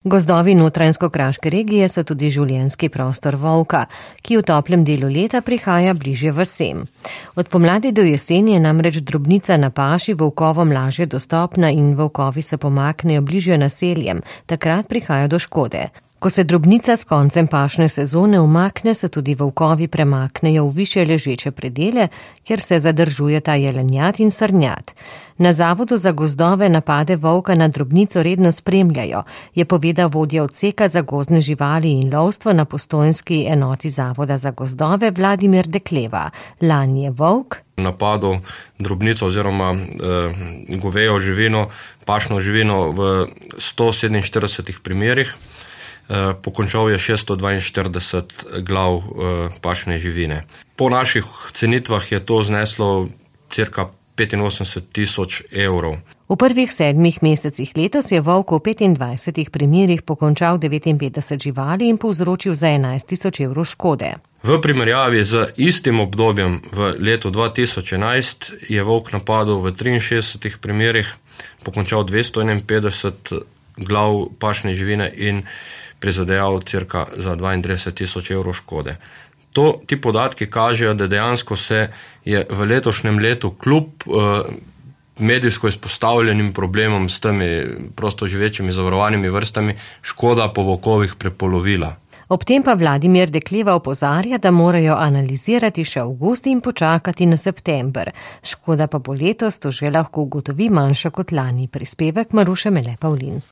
Gozdovi Notranjsko-kraške regije so tudi življenjski prostor volka, ki v toplem delu leta prihaja bližje vasem. Od pomladi do jeseni je namreč drobnica na paši volkovom lažje dostopna in volkovi se pomaknejo bližje naseljem, takrat prihaja do škode. Ko se drobnica s koncem pašne sezone umakne, se tudi volkovi premaknejo v višje ležeče predele, kjer se zadržujeta jelenjad in srnjad. Na Zavodu za gozdove napade volka na drobnico redno spremljajo, je povedal vodja odseka za gozdne živali in lovstvo na postojnski enoti Zavoda za gozdove Vladimir Dekleva. Lani je volk napadal drobnico oziroma govejo živino, pašno živino v 147 primerih. Pokončal je 642 glav pašne živine. Po naših cenitvah je to zneslo cirka 85.000 evrov. V prvih 7 mesecih letos je volk v 25 primerih pokončal 59 živali in povzročil za 11.000 evrov škode. V primerjavi z istim obdobjem v letu 2011 je volk napadel v 63 primerih, pokončal 251 glav pašne živine in prizadejal cirka za 32.000 evrov škode. Ti podatki kažejo, da dejansko se je v letošnjem letu kljub medijsko izpostavljenim problemom s temi prostoživečimi zavarovanimi vrstami škoda po volkovih prepolovila. Ob tem pa Vladimir Dekleva opozarja, da morajo analizirati še avgust in počakati na september. Škoda pa bo letos, to že lahko ugotovi, manjša kot lani. Prispevek Maruše Mele Pavlin.